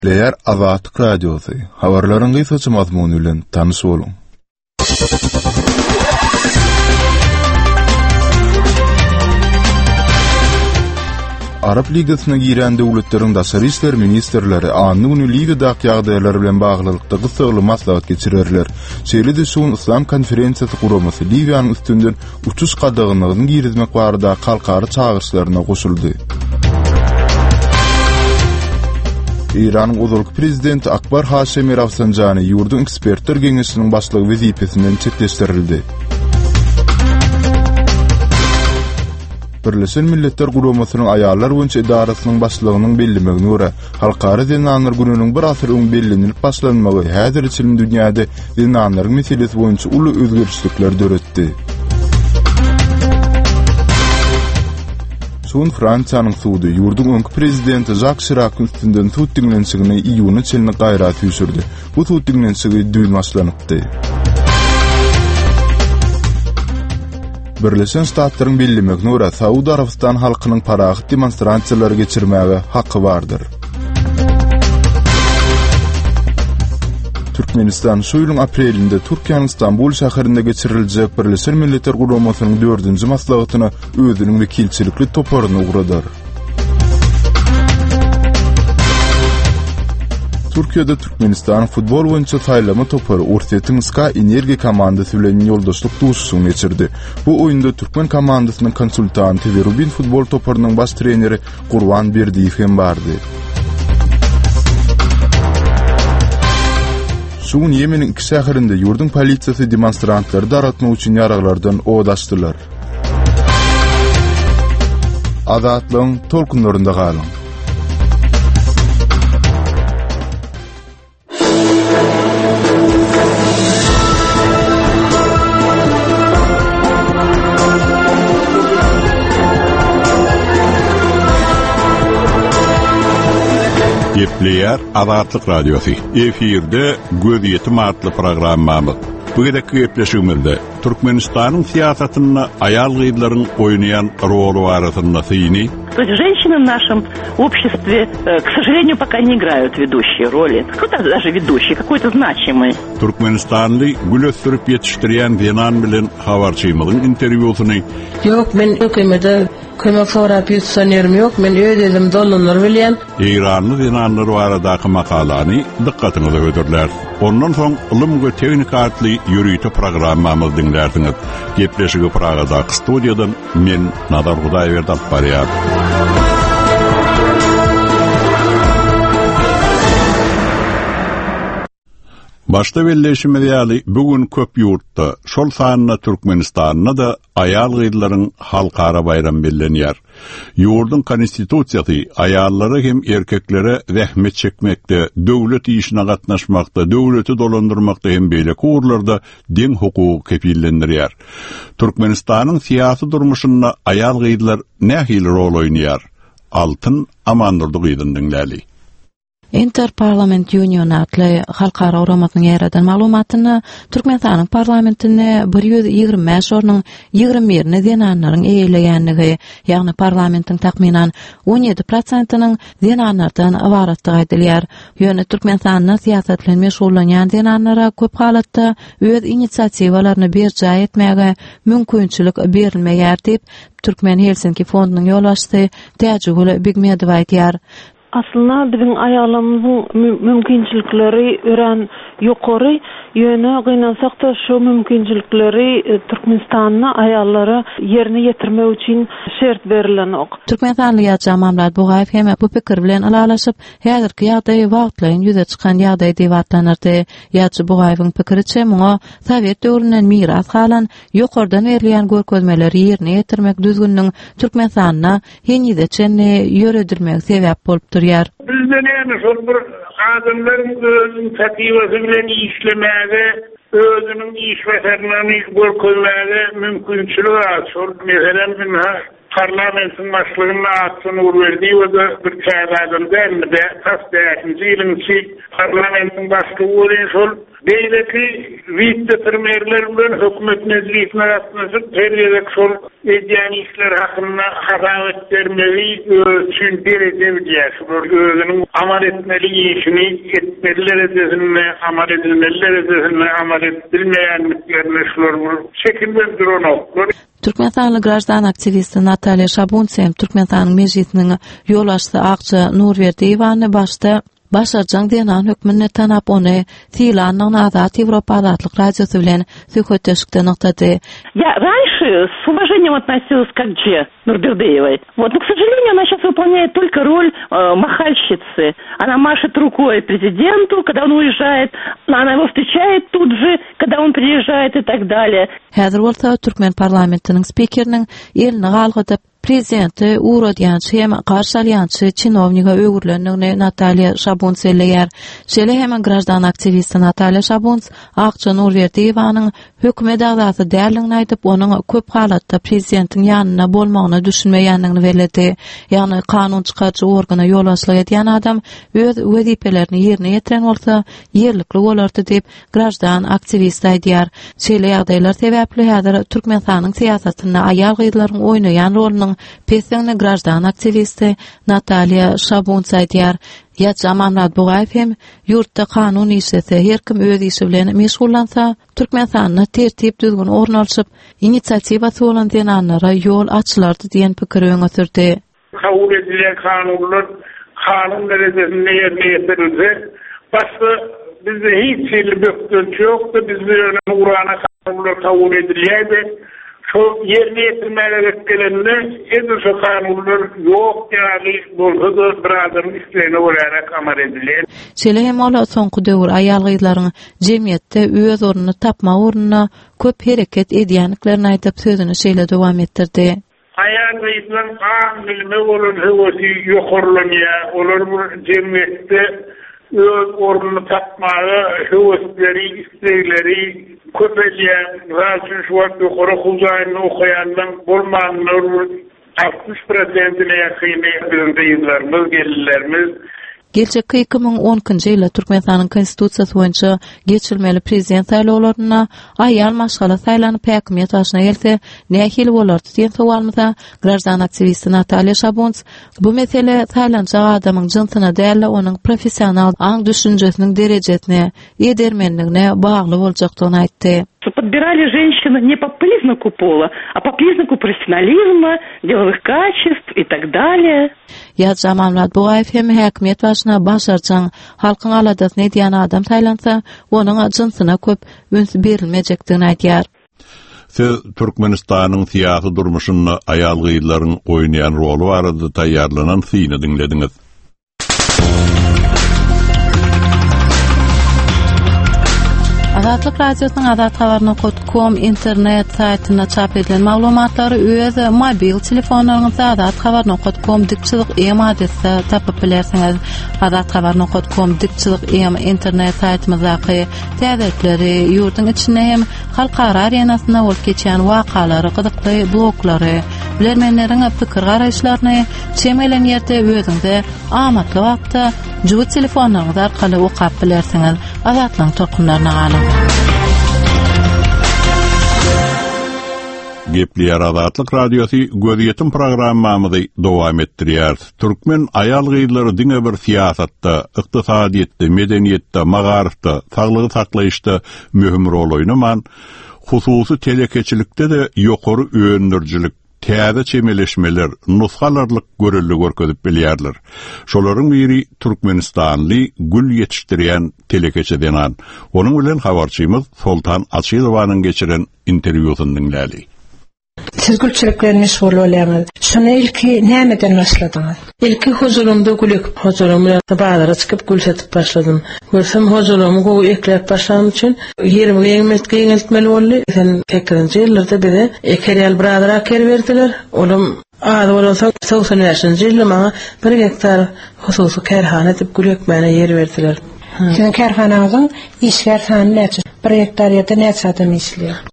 Leýär Azatlyk Radiosu. Habarlaryň gysgaça mazmuny bilen tanış bolun. Arab Ligasyna giren döwletleriň daşary işler ministrleri anny güni ligadak ýagdaýlar bilen baglykda gysgaly maslahat geçirerler. Şeýle-de şuň İslam konferensiýasy guramasy Libyanyň üstünden uçuş gadagynyny girizmek barada halkary çağırşlaryna goşuldy. İran uzuluk prezidenti Akbar Haşemi Rafsanjani ýurdun ekspertler geňeşiniň başlygy wezipesinden çetleşdirildi. Birleşen Milletler Guramasynyň aýallar boýunça idarasynyň başlygynyň bellemegine görä, halkary zinanlar gününiň bir asyr öň bellenip başlanmagy häzir için dünýäde zinanlaryň meselesi boýunça uly özgerişlikler döretdi. Son Fransiýanyň sudy ýurdun öňki prezidenti Jacques Chirac'yň üstünden sud diňlenşigini iýuny çelini gaýrat ýüşürdi. Bu sud diňlenşigi düýn başlanypdy. Birleşen Ştatlaryň bellemegine görä, Saudy Arabistan halkynyň paragy demonstrasiýalary geçirmäge haqqy bardyr. Türkmenistan şu ýylyň aprelinde Türkiýanyň Istanbul şäherinde geçiriljek Birleşen Milletler Guramasynyň 4-nji maslahatyna özüniň wekilçilikli toparyny ugradyr. Türkiýede Türkmenistan futbol boýunça saýlama topary Ursetynska Energiya komandasy bilen ýoldaşlyk duşusyny geçirdi. Bu oýunda Türkmen komandasynyň konsultanty we Rubin futbol toparynyň baş treneri Gurban Berdiýew hem bardy. Şuň Yemeniň iki şäherinde ýurdun polisiýasy demonstrantlary daratmak üçin ýaraglardan owad açdylar. Azatlyň tolkunlarynda galyň. Gepleýär Azatlyk Radiosu. Efirde Göz Ýetim adly programmamyz. Bu gedekki gepleşigimizde Türkmenistanyň siýasatyna aýal gyzlaryň oýnaýan rolu barasynda syny. То есть женщины в нашем обществе, к сожалению, пока не играют ведущие роли. Кто-то даже ведущий, какой-то значимый. Türkmenistanly gülösürüp ýetişdirýän Zenan bilen habarçymyzyň interwýusyny. Yok, men ökümede kömek sorap ýetişýärim ýok, men öýdedim dollanlar bilen. İranly Zenanlar baradaky makalany dikkatyňizi götürler. Ondan soň ilm we teknik adly ýürüýte programmamyzy dinlersiňiz. Gepleşigi Pragada studiýadan men Nadar Hudaýberdi alyp barýar. Başta belleşime ýaly bugün köp ýurtda, şol sanyna Türkmenistanyna da aýal gyzlaryň halkara bayram bellenýär. Ýurdun konstitusiýasy aýallary hem erkeklere zähmet çekmekde, döwlet işine gatnaşmakda, döwleti dolandyrmakda hem beýle kurlarda deň hukuky kepillendirýär. Türkmenistanyň siýasy durmuşynda aýal gyzlar nähili rol oýnaýar? Altyn Amandurdy gyzynyň dinläli. Interparlament Union adly halkara uramatnyň ýaradan maglumatyny Türkmenistanyň parlamentine 125 ornyň 21-ni zenanlaryň eýleýänligi, ýagny parlamentiň takminan 17%-nyň zenanlardan ibaratdygy aýdylýar. Ýöne Türkmenistanyň siýasat bilen meşgullanýan zenanlara köp halatda öz inisiatiwalaryny berja etmäge mümkinçilik berilmeýär diýip Türkmen Helsinki fondunyň ýolbaşçysy Täjegül Bigmedow aýdýar. Aslında bizim ayağımızın mümkünçülükleri ören yukarı yönü gynalsak da şu mümkünçülükleri Türkmenistan'na ayağları yerine getirmek için şert verilen ok. Türkmenistanlı ýa-da Mamlat Bugaýew hem bu pikir bilen alalaşyp häzirki ýagdaýy wagtlaryň ýüze çykan ýagdaý diýip atlanyrdy. Ýa-da Bugaýewiň pikiriçe muňa Sowet döwründen miras halan ýokardan berilýän görkezmeleri yerine getirmek düzgünniň Türkmenistanyna heňizeçen ýöredirmek sebäp bolup durýar. Bizden ýani şol bir adamlaryň özüň tatypy bilen işlemäge, özüniň iş weterlerini görkezmäge mümkinçilik bar. Şol meselen parlamentin başlygyna atsyny urberdi we bir käýdäden de tasdiýatynjy ýylyň parlamentin başlygy bolan şol Beýleki vice-premierler bilen hökümet meclisine gatnaşyp her şol edýän işler hakynda habat bermeli üçin derejede özüniň amal etmeli işini etmeliler edilmeli, amal edilmeýänliklerini şolary şekilde duranoklar. Türkmenistanyň graždan aktivisti Natalya Şabuns hem Türkmenistanyň mejlisiniň ýolbaşçysy Akça Nurberdiýewa başda başarjang diýen hökmüne tanap ony Tilannyň Azat Ýewropa Azatlyk radiosy bilen söhbetleşikde noktady. Я раньше с уважением относилась к Акче Нурбердиевой. Вот, но, к сожалению, она сейчас выполняет только роль махальщицы. Она машет рукой президенту, когда он уезжает, она его встречает тут же, когда он приезжает и так далее. Häzir bolsa Türkmen parlamentiniň spikeriniň elini galgydyp prezidenti uğradyançı hem qarşalyançı çinovniga ögürlendigini Natalya Şabuns elleýär. Şele hem graždan aktivisti Natalya Şabuns Akça Nurberdiýewanyň hökümet agzasy däldigini aýdyp onuň köp halatda prezidentiň ýanyna bolmagyny düşünmeýändigini belirtdi. Ýani kanun çykarjy organa ýolbaşçylyk edýän adam öz wezipelerini ýerine ýetiren bolsa ýerlikli bolardy diýip graždan aktivist aýdýar. Şele ýagdaýlar sebäpli häzir Türkmenistanyň siýasatyna aýal gyzlaryň oýnaýan rolunyň pesňi graždan aktivisti Natalya Şabuns aýdýar. Ýa-da Mamrat Bugaýew hem ýurtda kanun işlese, her kim öz işi bilen meşgullansa, Türkmenistanyň tertip düzgün ornaşyp, inisiatiwasy bolan denanlara ýol açylardy diýen pikir öňe sürdi. Kabul edilen kanunlar kanun derecesinde yerine getirilse, başka bizde hiç böktürç yoktu, bizde Kur'an'a kanunlar kabul edilýärdi. Şu yerine getirmelerek gelenler edilse kanunlar yok yani bolsa birazdan işlerine olarak amal edilir. Şele hem ola soňky döwür aýal gyzlaryň jemgyýetde öz ornuny tapma ugruna köp hereket edýänliklerini aýdyp sözüni şeýle dowam etdirdi. Aýal gyzlaryň bilme bolan hewesi ýokarlanýar, olar bu jemgyýetde öz ornuny tapmagy, hewesleri, islegleri köpelýän, raşy şu wagt ýokary huzaýyny okuyandan bolmanyny 60%-ne ýakyny bizde gellerimiz. Gelecek 2010-njy ýyla Türkmenistanyň konstitusiýasy boýunça geçirilmeli prezident saýlawlaryna aýal maşgala saýlanyp häkimet başyna gelse, nähili bolardy diýen sowalmyza graždan aktivisti Natalya Şabuns bu mesele saýlanjak adamyň jynsyna däl, onuň professional aň düşünjesiniň derejesine, edermenligine bagly boljakdygyny aýtdy. Подбирали женщин не по признаку пола, а по признаку профессионализма, деловых качеств и так далее. Ýa-da Mamrat Bugaýew hem häkimet başyna başarjang halkyň aladasyny edýän adam saýlansa, onuň jynsyna köp üns berilmejekdigini aýdýar. Siz Türkmenistanyň siýasy durmuşyna aýal gyzlaryň oýnaýan rolu barada taýýarlanan syny dinlediňiz. Azatlyk radiosynyň azathabarny.com internet saýtyna çap edilen maglumatlary öz mobil telefonlaryňyzda azathabarny.com dikçilik adresinde tapyp bilersiňiz. Azathabarny.com dikçilik internet saýtymyzdaky täzelikleri, ýurtyň içinde hem halkara arenasyna bolup geçen wakalary, gyzykly bloglary, bilermenleriň pikir garaşlaryny çemelen ýerde özüňde amatly wagtda juwut telefonlaryňyz arkaly okap bilersiňiz. Azatlyň torkunlaryna galyn. Gepli Azatlyk radiosu Gözyetim programmamyzy dowam etdirýär. Türkmen aýal gyzlary diňe bir siýasatda, ykdysadyýetde, medeniýetde, magarifde, saglygy saklaýyşda mühim rol oýnaman, hususy telekeçilikde de ýokary öňdürjilik, täze çemeleşmeler, nusgalarlyk görelli görkezip bilýärler. Şolaryň biri Türkmenistanly gül ýetişdirýän telekeçe denan. Onuň bilen habarçymyz Soltan Açylowanyň geçiren interwýusyndan dinläli. Siz gülçiliklerine meşgul olanlar. Şuna ilki nämeden başladınız? İlki huzurumda gülük. Huzurumda bazara çıkıp gül satıp başladım. Görsem huzurumu eklep başladığım için 20 yeğenmetmeli oldu. Sen tekrar yıllarda bize ekeriyal bradara eker verdiler. Oğlum adı olsa 90 yaşında yılda bana 1 hektar hususu kerhane edip gül ekmeğine yer verdiler. Sizin kerhananızın işler sanı neçe? 1 hektar yerde neçe adam işliyor?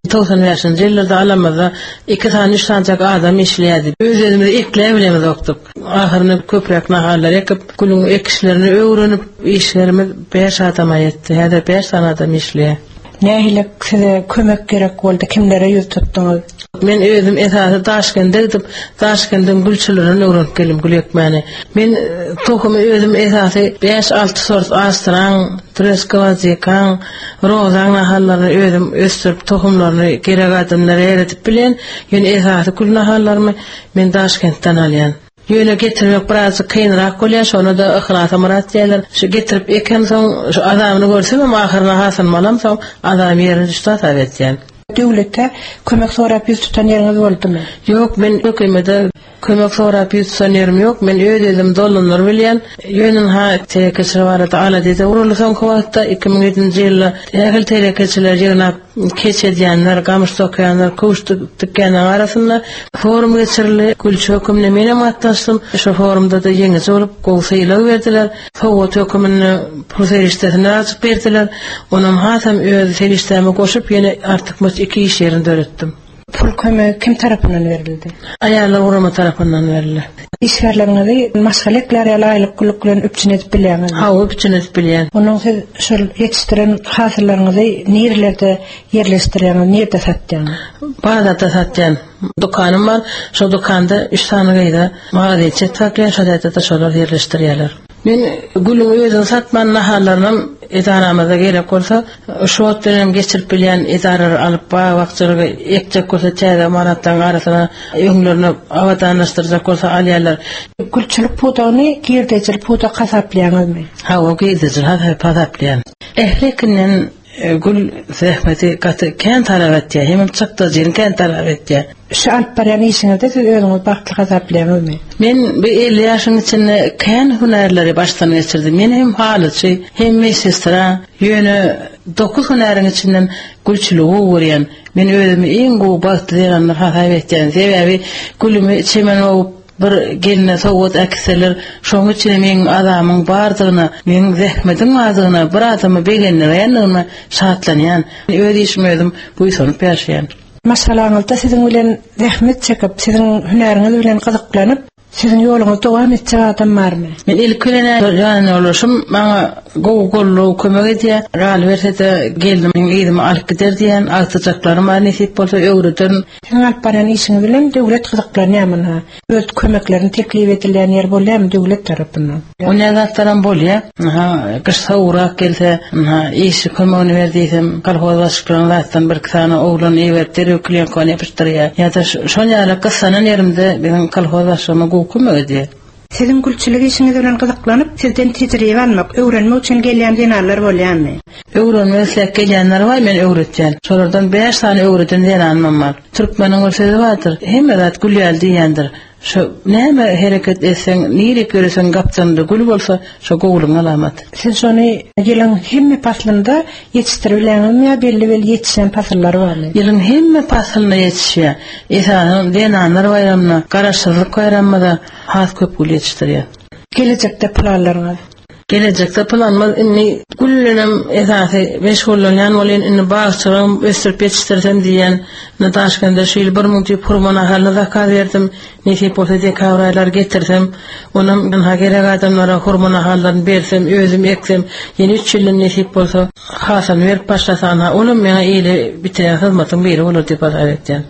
95-njy ýyllarda alamada 2 tane 3 sancak adam işleýärdi. Özlerimizi ekleýebilemiz oktup. Ahyryny köprek nahallar ekip, gülüň ekişlerini öwrenip, işlerimiz 5 adam aýetdi. Häzir 5 adam işleýär. Nähile size kömek gerek boldy? Kimlere ýüz tutduňuz? Men özüm esasy Taşkentde gidip, Taşkentden gülçülerini öwrenip gelim gülekmäni. Men tohumy özüm esasy 5-6 sort astran, treskovazikan, rozan nahallary özüm östürip tohumlaryny gerek adamlara eretip bilen, ýöne esasy gül nahallarymy men Taşkentden alýan. Ýöne getirmek biraz kynrak bolýar, şonu da ihlas amarat diýerler. Şu getirip eken soň şu adamyny görsem, ahyrına hasan malam soň adam ýerini tutat etýän. Döwlette kömek sorap ýüz tutan ýeriniz boldymy? Ýok, men hökümete kömek sorap ýüz tutan ýerim ýok. Men öýdüm dollanlar bilýän. Ýönen ha telekeçiler barada ala diýdi. Urulsan kowatda 2007-nji ýylda ähli telekeçiler ýerine keçedýänler, gamış tokaýanlar, kowuşdy tükänler arasynda forum geçirildi. Gülçü hökümine menem atdaşdym. Şu forumda da ýeňiz bolup gowsaýlar berdiler. Howat hökümini proseriştetine açyp berdiler. Onam hatam öz serişteme goşup ýene artyk 2 iş yerinde öğrettim. Pul kömegi kim tarafından verildi? Ayarlar urama tarafından verildi. İşverlerinizi masalekler aýlyk gülüklerini üpçün edip bilýäňiz. Ha, üpçün edip bilýän. Onuň siz şol ýetişdiren hasıllaryňyzy nerelerde yerleşdirýäňiz, nerede satýaňyz? Bazarda satýan. Dukanım var. Şo dukanda 3 tane gaýda magazyçy taklýan, şoda da şolar yerleşdirýärler. Men gülüň özüni satman nahallaryny idaramyza gerek bolsa, şu wagtdan geçirip bilýän idarar alyp wagtçylygy ekjek kösetýär, manatdan arasyna öňlerini awatanlaşdyrjak bolsa alýarlar. Gülçilik pudagyny girdejil puda gasaplaýarmy? Ha, o girdejil gasaplaýar. Ehlikinden gül zähmeti gaty kän talap etýär, hem çykdy jeň kän talap etýär. Şu alpbaryan işinizde siz özüňiz bagtly gasaplaýarmy? Men bir 50 ýaşyň içinde kän hünärleri başdan geçirdim. Men hem halyçy, hem mesestra, ýöne 9 hünäriň içinden gülçiligi öwrýän. Men özümi iň gowy bagtly ýerler hasap etýän. Sebäbi gülümi çemen olup bir geline sowat akseler, şoň üçin meň adamyň bardygyna, meň zähmetiň azygyna, bir adamy begenlerýän, şatlanýan. Öz işimi özüm buýsanyp ýaşaýan. Maşalaňyzda siziň bilen zähmet çekip, siziň hünäriňiz bilen gyzyklanyp, siziň ýoluňyz dowam etjek adam barmy? Men ilk güne ýany oluşum, maňa gowy kömek edýär. Real bersede geldim, ýedim alyp gider diýen, agtyjaklarym bar nesip bolsa öwrüden. Siziň alpbaryan işiňiz bilen döwlet gyzyklanýarmy? Öz kömeklerini teklip edilýän ýer bolýarmy döwlet tarapyndan? Oňa zatlaram bolýar. Ha, gysawrak gelse, ha, iş kömegini berdiýsem, kolhoz başlygynyň bir tane oglan ewerdir, ökleýän kony ýapyşdyrýar. Ýa-da şoňa gysanan ýerimde benim kolhoz başlygyma kömek edýär. Sizin gülçilik işiniz bilen gyzyklanyp, sizden tejribe almak, öwrenmek üçin gelýän dinarlar bolýarmy? Öwrenmek gelýänler bar, men öwretýän. Şolardan 5 tane öwreten dinarym bar. Türkmeniň sözi bardyr. Hemme zat gülýär diýendir. Şu näme hereket etseň, nire göreseň gapçanda gül bolsa, şo gowluň alamat. Siz şonu ýylyň hemme paslynda ýetişdirilenmi, belli ýetişen pasllar barmy? Ýylyň hemme paslynda ýetişýär. Esasy denanlar bayramyna, garaşsyzlyk bayramyna has köp gül ýetişdirýär. Gelecekde planlaryňyz? Gelecekde planlar inni güllenem esasy meşgullanýan bolýan, inni bagçylygym ösürip ýetişdirdim diýen, Taşkentde şu ýyl 1000 tüp hurmana halyna zakaz berdim, nesip bolsa dekawraýlar getirdim. Onam ha gerek adamlara hurmana halyny bersem, özüm eksem, ýene 3 ýyl nesip bolsa hasan berip başlasam, onam meňe ýyly bitirýän hyzmatyň biri bolar diýip aýtdym.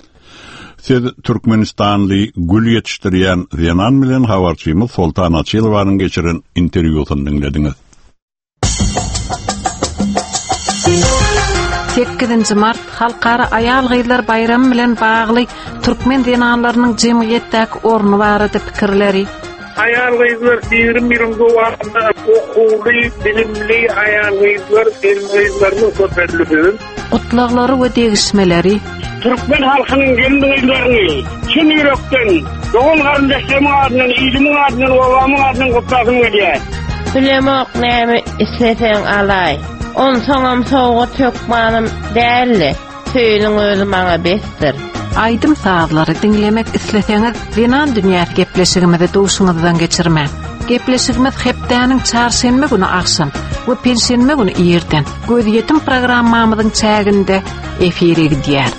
Siz Türkmenistanly gül ýetişdirýän Zenan bilen habarçymyz Sultan Açylowaň geçiren interwýusyny dinlediňiz. 8 mart Halkara Aýal gyýlar bayramy bilen bagly türkmen dinanlarynyň jemgyýetdäki orny barady pikirleri. Aýal gyýlar birim gowanda okuly, bilimli aýal gyýlar, elmyzlaryny köpelýär. Otlaglary we degişmeleri Türkmen halkynyň gelmeglerini çyn ýürekden, doğal garyndaşlaryň adynyň, ýylyň adynyň, babamyň adynyň gutlasym gelýär. Bilemek näme isleseň alay. On soňam soňa tökmanym dälli. Söýüň özü maňa besdir. Aýdym saglary dinlemek isleseňiz, Zenan dünýäsi gepleşigimizi duşuňyzdan geçirme. Gepleşigimiz hepdäniň çarşembe güni akşam we perşembe günü ýerden Göz Ýetim programmamyzyň çäginde efire gidýär.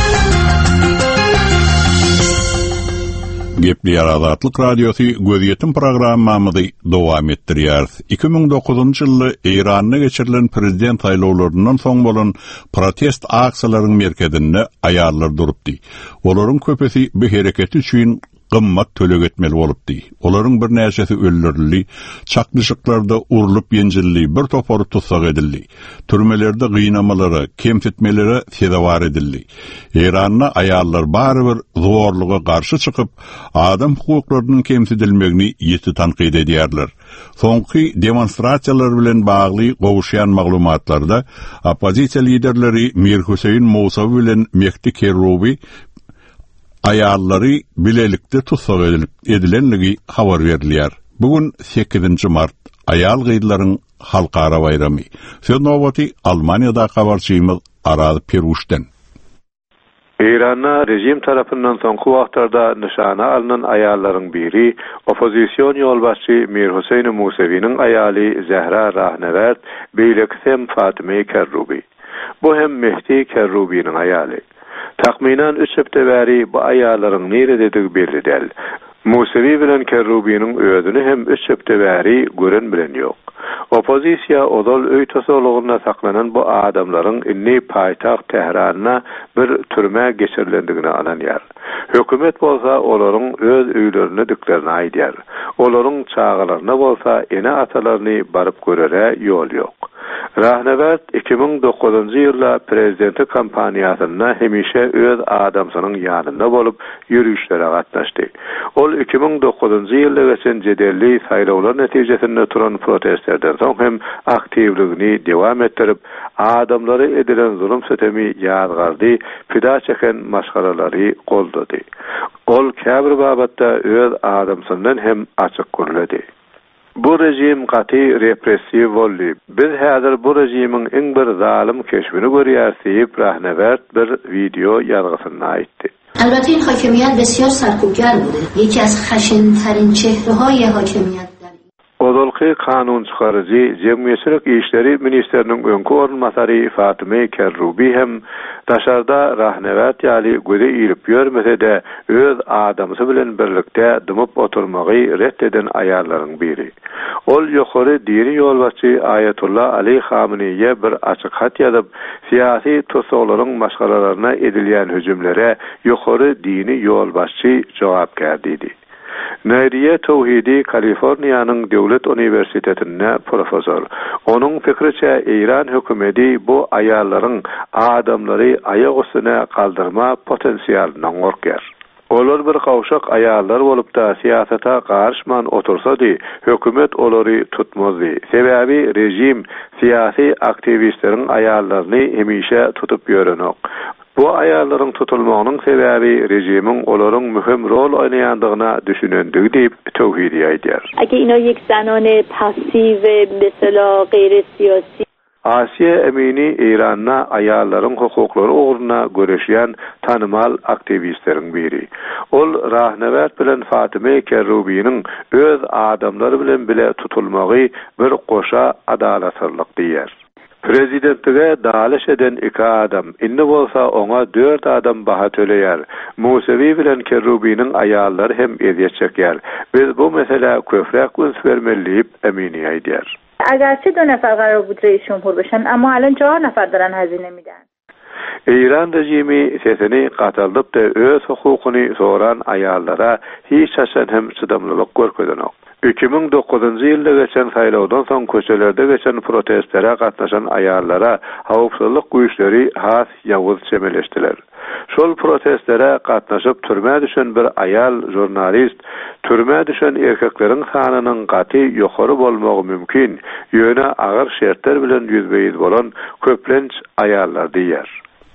Gepli Azatlyk Radiosu Göz Ýetim programmamyzy dowam etdirýär. 2009-njy ýyly Iranda geçirilen prezident saýlawlaryndan soň bolan protest aksiyalarynyň merkezinde aýallar durupdy. Olaryň köpesi bu hereketi üçin gymmat töleg etmeli bolupdy. Olaryň bir näçesi öldürildi, çaklyşyklarda urulyp ýenjildi, bir topary tutsak edildi. Türmelerde gynamalara, kemsitmelere sebäwar edildi. Iranda aýallar barybir zorluga garşy çykyp, adam hukuklarynyň kemsidilmegini ýeti tanqid edýärler. Soňky demonstrasiýalar bilen bagly gowuşýan maglumatlarda opozisiýa liderleri Mir Hüseyin Mousawy bilen Mehdi Kerrubi aýallary bilelikde tutsak edilenligi habar berilýär. Bugün 8 mart aýal gyýdlaryň halkara bayramy. Söz nowbaty Almaniýada habarçymyz Araz Peruşdan. İran'a rejim tarafından soňky wagtlarda nişana alynan aýallaryň biri opozisiýon ýolbaşçy Mir Hüseyin Mousawynyň aýaly Zehra Rahnevert beýleksem Fatyme Kerrubi. Bu hem Mehdi Kerrubi'nin aýaly. Takminan 3 hepde bäri bu aýallaryň nerededigi belli däl. Mousawy bilen Kerrubi'niň öýdüni hem 3 hepde bäri gören bilen ýok. Opozisiýa odol öý tosoluguna saklanan bu adamlaryň inni paýtagt Teherana bir türme geçirilendigini ananýar. Hökümet bolsa olaryň öz öýlerini diklerini aýdýar. Olaryň çağalaryna bolsa ene atalaryny baryp görere ýol ýok. Rahnevert 2009-njy ýylda prezidenti kampaniýasyna hemişe öz adamsynyň ýanynda bolup ýürüýüşlere gatnaşdy. Ol 2009-njy ýylda geçen jedelli saýlawlar netijesinde turan protestlerden soň hem aktivligini dewam etdirip, adamlary edilen zulüm setemi ýazgardy, pida çeken maşgaralary goldady. Ol käbir babatda öz adamsynyň hem açyk görledi. Bu rejim gaty repressiw boldy. Biz häzir bu rejimiň iň bir zalim keşbini görýärsiýip Rahnevert bir video ýazgysyny aýtdy. البته این حاکمیت بسیار سرکوبگر بوده. یکی از خشن‌ترین چهره‌های حاکمیت Odolky kanun çykarjy Jemgyýetçilik işleri ministeriniň öňkü ornmasary Fatyme Kerrubi hem daşarda Rahnevert ýaly göze ýerip ýörmese-de öz adamsy bilen birlikde dymyp oturmagy reddeden aýallaryň biri. Ol ýokary dini ýolbaşçy Ayatullah Ali Khamenei'ye bir açyk hat ýazyp, siýasy tosolaryň maşgalalaryna edilýän hüjümlere ýokary dini ýolbaşçy jogapkär diýdi. Nariye Tawhidi Kaliforniýanyň Döwlet Uniwersitetinde profesor. Onuň pikriçe İran hökümeti bu aýallaryň adamlary aýak üstüne kaldırma potensiýalynyň gorkýar. Olar bir kawşak aýallar bolup da siýasata garşman otursady, hökümet olary tutmazdy. Sebäbi rejim siýasy aktivistleriň aýallaryny hemişe tutup ýörenok. Bu aýallaryň tutulmagynyň sebäbi rejimiň olaryň mühim rol oýnaýandygyna düşünendigi diýip Tawhidi aýdýar. Eger ina ýek zanane passiv mesela gayri siyasi Asiye Emini İranna aýallaryň hukuklary ugruna göreşýän tanymal aktivistleriň biri. Ol Rahnevert bilen Fatyme Kerrubi'niň öz adamlary bilen bile tutulmagy bir goşa adalatçylyk diýer. Prezidentlige daliş eden 2 adam, indi bolsa ona 4 adam baha töleýär. Mousawy bilen Kerrubi'niň aýallary hem eziýet çekýär. Biz bu mesele köprek güns vermeliýip Emini aýdýar. اگرچه 2 نفر قرار بود رئیس جمهور بشن اما الان 4 نفر دارن هزینه میدن. İran rejimi sesini gataldyp da öz hukukyny soran aýallara hiç haçan hem çydamlylyk görkezdenok. 2009-njy ýylda geçen saýlawdan soň köçelerde geçen protestlere gatnaşan aýallara hawpsuzlyk güýçleri has ýawuz çemeleşdiler. Şol protestlere gatnaşyp türme düşen bir aýal jurnalist türme düşen erkekleriň sanynyň gaty ýokary bolmagy mümkin, ýöne agyr şertler bilen ýüzbeýiz bolan köplenç aýallar diýer.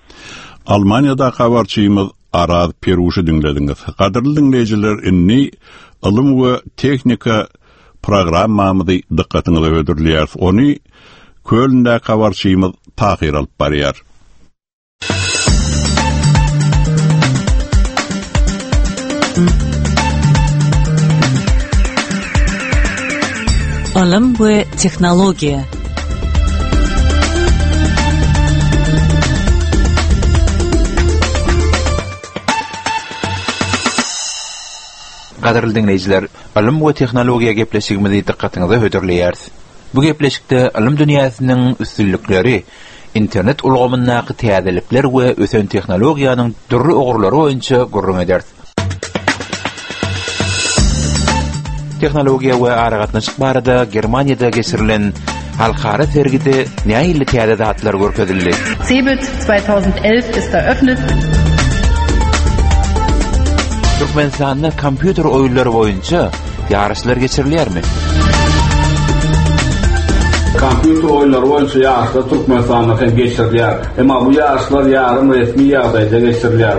Almaniýada habarçymyz Araz Peruşy dinlediňiz. Gaderli dinleýijiler, inni ilim we teknika programmamyzy dikkatiňize ödürlýär. Ony Kölnde habarçymyz Tahir alyp barýar. Ilim we teknologiýa Gaderly dinleyijiler, ilm we tehnologiýa gepleşigimizi dikkatiňize höderleýär. Bu gepleşikde ilm dünýäsiniň üstünlikleri, internet ulgamyndaky täzelikler we ösen tehnologiýanyň dürli ogurlary boýunça gurrun eder. Tehnologiýa we aragatnaşyk barada Germaniýada geçirilen halkara sergide näýe täzedatlar görkezildi. CeBIT 2011 ist eröffnet. Türkmenistan'da kompüter oyunları boyunca yarışlar geçirilýärmi? Kompüter oyunları boyunca yarışlar Türkmenistan'da geçirilýär. Ama bu yarışlar yarım resmi ýagdaýda geçirilýär.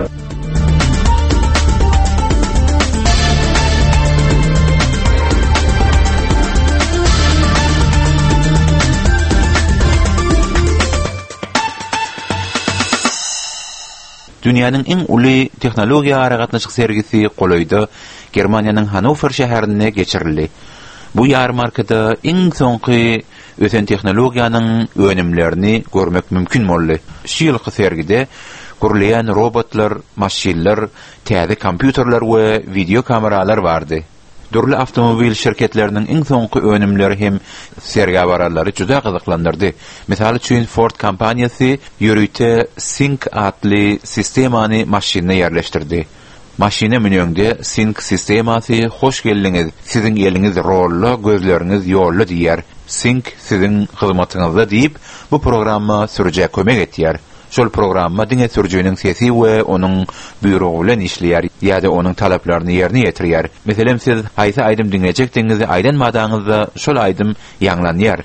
Dünýäniň iň uly tehnologiýa aragatnaşyk sergisi Goloýda Germaniýanyň Hannover şäherinde geçirildi. Bu ýarmarkada iň soňky ösen tehnologiýanyň önümlerini görmek mümkin boldy. Şu ýylky sergide gurulýan robotlar, maşinler, täze kompýuterler we video kameralar bardy. Dürli avtomobil şirketlerinin iň soňky önümleri hem sergi awaralary juda gyzyklandyrdy. Misal üçin Ford kompaniýasy ýürüýte Sync adly sistemany maşinine ýerleşdirdi. Maşine menüňde Sync sistemasy hoş geldiňiz, siziň ýeliňiz rolly, gözleriňiz ýolly diýär. Sync siziň hyzmatyňyzda diýip bu programma sürjek kömek etýär. Şol programma diňe sürjüniň sesi we onuň büyrogy bilen işleýär ýa-da onuň talaplaryny ýerine ýetirýär. Meselem siz haýsy aýdym diňejekdiňizi aýdanmadaňyzda şol aýdym ýanglanýar.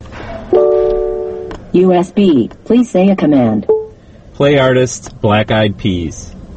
USB, please say a command. Play artist Black Eyed Peas.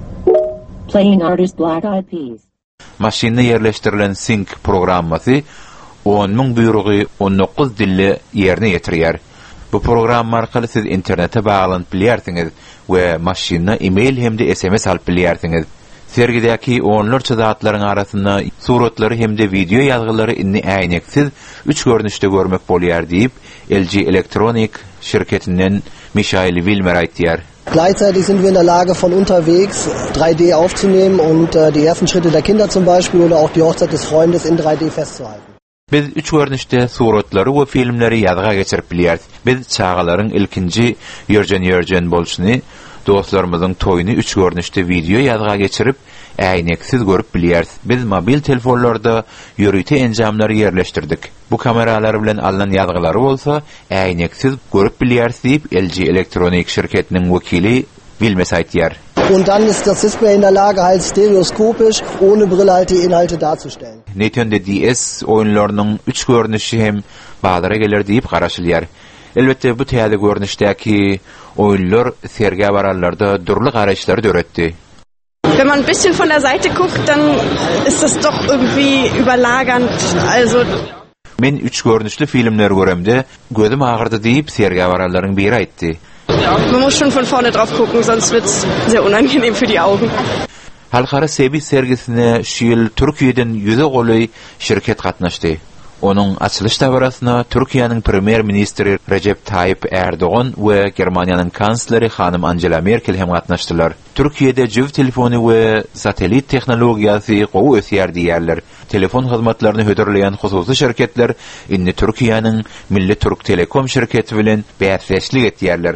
Playing artist Black Eyed Peas. Maşinine ýerleşdirilen Sync programmasy onuň büyrogy 19 dilli ýerine ýetirýär. Bu program arkaly siz internete bağlanyp bilýärsiňiz we maşinna e-mail hemde SMS alyp bilýärsiňiz. Sergidäki onlarça zatlaryň arasynda suratlary hemde video ýazgylary inni äýneksiz 3 görnüşde görmek bolýar diýip LG Electronic şirketinden Michael Wilmer aýtýar. Gleichzeitig sind wir in der Lage, von unterwegs 3D aufzunehmen und die ersten Schritte der Kinder zum Beispiel oder auch die Hochzeit des Freundes in 3D festzuhalten. Biz 3 görnüşde suratlary we filmleri ýazga geçirip bilýärdi. Biz çağalaryň ilkinji ýörjen bolşuny, dostlarymyzyň toýuny 3 görnüşde video ýazga geçirip äýneksiz görüp bilýärdi. Biz mobil telefonlarda ýörüýte enjamlary ýerleşdirdik. Bu kameralar bilen alynan ýazgylary bolsa, äýneksiz görüp bilýärdi diýip LG Electronic şirketiniň wekili Wilmes aýtýar. Und dann ist das Display in der Lage, halt stereoskopisch, ohne Brille halt die Inhalte darzustellen. Netende DS oyunlarynyň 3 görnüşi hem bagdara gelir diýip garaşylýar. Elbette bu täze görnüşdäki oyunlar sergi awarallarda durly garaşlary döretdi. Wenn man ein bisschen von der Seite guckt, dann ist das doch irgendwie überlagernd. Also men 3 görnüşli filmler göremde gözüm ağırdı diýip sergi awaralaryň biri aýtdy. Man muss schon von vorne drauf gucken, sonst wird's sehr unangenehm für die Augen. Halkara CeBIT sergisine şu ýyl Türkiýeden 100 goly şirket gatnaşdy. Onuň açylyş tawarasyna Türkiýanyň premier ministri Recep Tayyip Erdoğan we Germaniýanyň kansleri hanym Angela Merkel hem gatnaşdylar. Türkiýede jiw telefony we satelit tehnologiýasy gowy ösýär diýerler. Telefon hyzmatlaryny höderleýän hususy şirketler inni Türkiýanyň Milli Türk Telekom şirketi bilen bäsleşlik etýärler.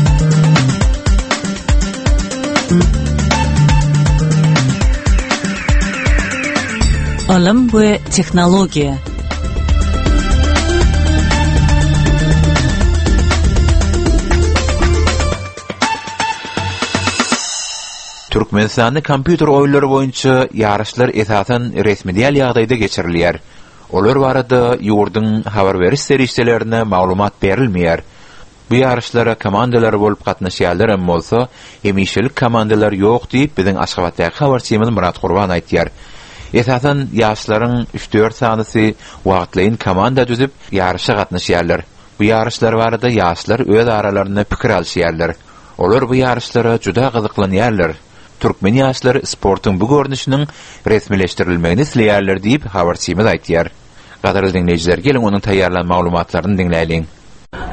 Ilim we tehnologiýa. Türkmenistan'da kompüter oyunları boyunca yarışlar esasen resmidiyal ýagdaýda geçirilýär. Olar barada ýurdun habar beriş serişçilerine maglumat berilmeýär. Bu yarışlara komandalar bolup gatnaşýarlar hem bolsa, hemişelik komandalar ýok diýip biziň Aşgabatdaky habarçymyz Murat Gurban aýtýar. Esasen ýaşlaryň 3-4 sanysy wagtlaýyn komanda düzüp yarışa gatnaşýarlar. Bu yarışlar barada ýaşlar öz aralaryna pikir alýarlar. Olar bu yarışlara juda gyzyklanýarlar. Türkmen ýaşlary sportyň bu görnüşiniň resmileşdirilmegini isleýärler diýip habarçymyz aýtýar. Gaderly dinleýijiler, geliň onuň taýýarlan maglumatlaryny dinläýin.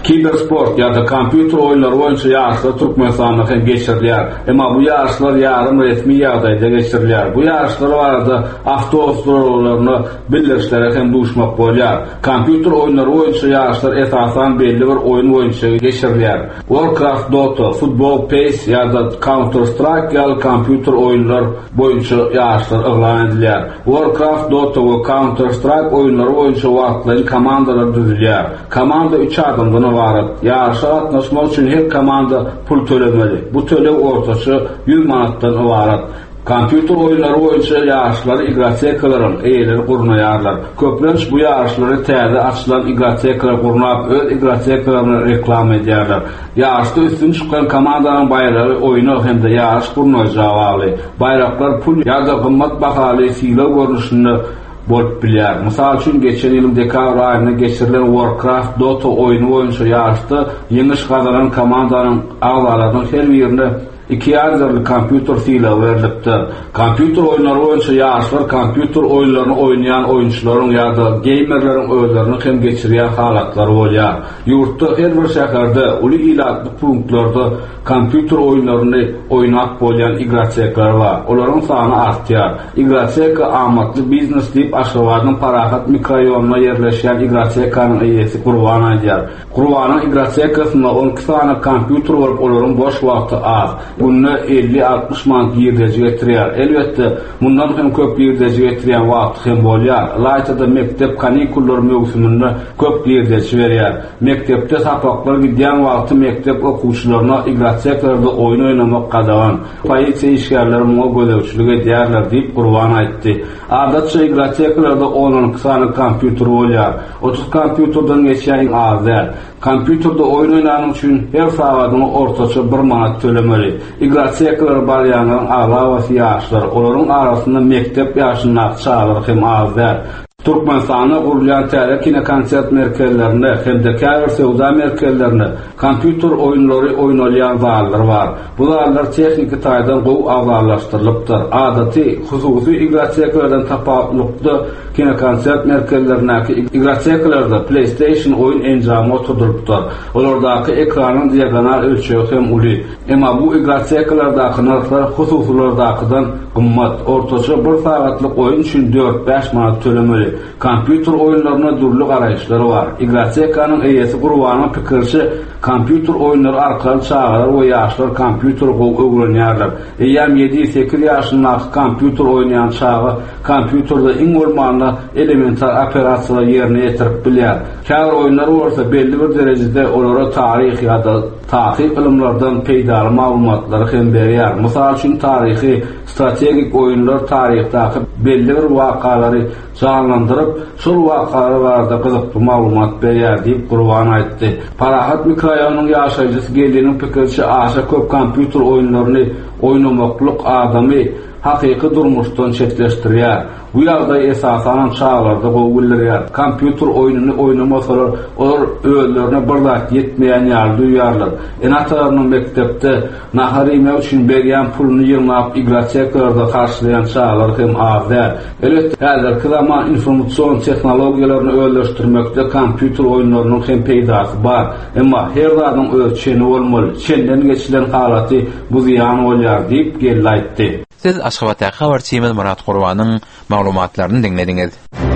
Kibersport ya da kompüter oyunları boyunca yarışlar Türkmenistan'da geçirilýär. Ama bu yarışlar yarım resmi ýagdaýda geçirilýär. Bu yarışlar arada avtobuslarlaryny birleşdirerek hem duşmak bolýar. Kompüter oyunları boyunca yarışlar esasan belli bir oyun boyunca geçirilýär. Warcraft, Dota, Football, PES ya da Counter-Strike ýaly kompüter oyunlar boyunca yarışlar elan edilýär. Warcraft, Dota we Counter-Strike oyunları boyunca wagtlaryň komandalar düzülýär. Komanda 3 adamdan ibaret. Yarışa gatnaşmak üçin her komanda pul tölemeli. Bu tölew ortaçy 100 manatdan ibaret. Kompüter oyunları boyunca yarışları igrotekalarym eýeleri gurnaýarlar. Köplenç bu yarışlary täze açylan igrotekalar gurnap öz igrotekalarını reklam edýärler. Yarışda üstün çykan komandanyň bayrağy oyunu hemde yarış gurnaýjagy. Bayraklar pul ýa-da gymmat bahaly silaw görnüşinde bolup bilýär. Mysal üçin geçen ýylyň dekabr aýynda geçirilen Warcraft Dota oyunu boyunça yarışda ýeňiş gazanan komandanyň agzalarynyň her birine 2 ýarzarly kompüter sila berilipdi. Kompüter oyunları boyunça yarışlar kompüter oyunlaryny oýnaýan oýunçylaryň ýa-da gamerleriň özlerini hem geçirýän halatlary bolýar. Ýurtda her bir şäherde uly ilatly punktlarda kompüter oyunlaryny oýnap bolýan igrotekalar bar. Olaryň sany artýar. Igroteka amatly biznes diýip aşgabatyň Parahat mikroraýonuna ýerleşýän igrotekaň eýesi Gurban aýdýar. Gurbanyň igrotekasynda 12 sany kompüter bolup olaryň boş wagty az. Bunu 50-60 manat ýerdeji getirýär. Elbetde bundan hem köp ýerdeji getirýän wagt hem bolýar. Laýtada mektep kanikullar mövsüminde köp ýerdeji berýär. Mektepde sapaklar gidýän wagty mektep okuwçylaryna igrotekalarda oyun oynamak gadagan. Polisiýa işgärleri muňa gödäwçilik edýärler diýip Gurban aýtdy. Adatça igrotekalarda 10 sany kompüter bolýar. 30 kompüterden geçýän azar. Kompüterde oyun oynanan üçin her sagatyna ortaça 1 manat tölemeli. Igrotekalar barýanyň ala we ýaşlar, olaryň arasynda mektep ýaşyndaky çağlar hem azlar. Türkmenistana gurulýan täze kinokonsert merkezlerinde hem de käbir sewda merkezlerinde kompüter oyunlary oýnalýan zallar bar. Bu zallar texniki taýdan gowy awzallaşdyrylypdyr. Adaty hususy igrotekalardan tapawutly kinokonsert merkezlerindäki igrotekalarda PlayStation oyun enjamy oturdurypdyr. Olardaky ekranyň diagonal ölçegi hem uly. Emma bu igrotekalardaky narxlar hususlardakydan gymmat. Ortaça 1 sagatlyk oyun üçin 4-5 manat tölemeli. Kompüter oyunlaryna durly garaýşlary bar. Igrotekaның eýesi Gurbanyň pikirçi kompüter oyunlary arkaly çağlar we ýaşlar kompüter gowy öwrenýärler. Eýem 7-8 ýaşyndaky kompüter oýnaýan çağı kompüterde iň bolmanda elementar operasiýalar ýerine ýetirip bilýär. Käbir oyunlar bolsa belli bir derejede olara taryh ýa-da tahyk ilimlerden peýdaly maglumatlary hem berýär. Mysal üçin taryhy, strategik oyunlar taryhdaky belli bir wakalary canlandyryp, şol wakalara barada gyzykly maglumat berýär diýip Gurban aýtdy. Parahat mikroraýonunyň ýaşaýjysy geldiğinin pikirçi aşa köp kompüter oyunlaryny oýnamaklyk adamy hakyky durmuşdan çetleşdirýär. Bu ýagdaý esasan çağlarda gowulýar. Kompüter oyunyny oýnamasalar, olar özlerine bir zat ýetmeýän ýaly duýarlar. Enatarynyň mektepde nahar ýemek üçin berýän puluny ýygnap igrotekalarda karşılayan çağlar hem azar. Elbetde häzirki zaman informasiýon tehnologiýalaryny öwleşdirmekde kompüter oyunlarynyň hem peýdasy bar. Emma her zadyň öz çeni bolmaly. Çenden geçilen halaty bu ziýan bolýar diýip geldi aýtdy. Siz Aşgabatda habarçymyz Murat Gurbanyň maglumatlaryny dinlediňiz.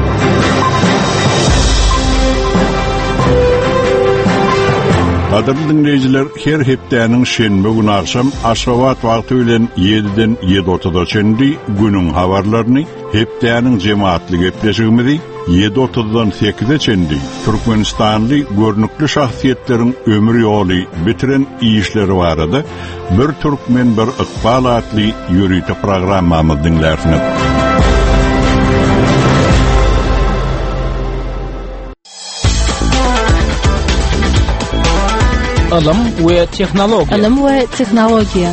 Adamly dinleyijiler, her hepdäniň şenbe güni akşam Aşgabat wagty bilen 7-den 7:30-a çenli günüň habarlaryny, hepdäniň jemaatly gepleşigimizi 7:30-dan 8-e çenli Türkmenistanly görnükli şahsiýetleriň ömür ýoly bitiren işleri barada bir türkmen bir ykbal atly ýürüýte programmamy dinlärsiniz. Ilim we tehnologiýa. Ilim we tehnologiýa.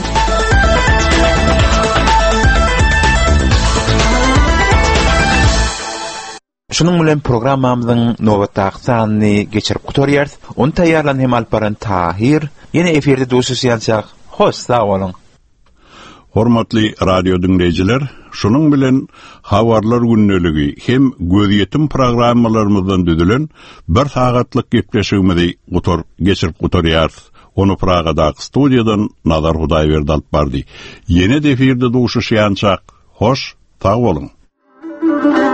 Şunun bilen programmamyzyň nowatdaky sanyny geçirip gutarýar. Onu taýýarlan hem alparan Tahir. Ýene eferde duşuşýançak. Hoş, sag bolun. Hormatly radio dinleyijiler, şunun bilen habarlar günneligi hem göz yetim programmalarymyzdan düzülen bir sagatlyk gepleşigimizi geçirip gutarýarys. Onu Praga'daki studiyadan Nazar Hudaýberdi alyp bardy. Ýene defirde duşuşýançak. Hoş, sag bolun.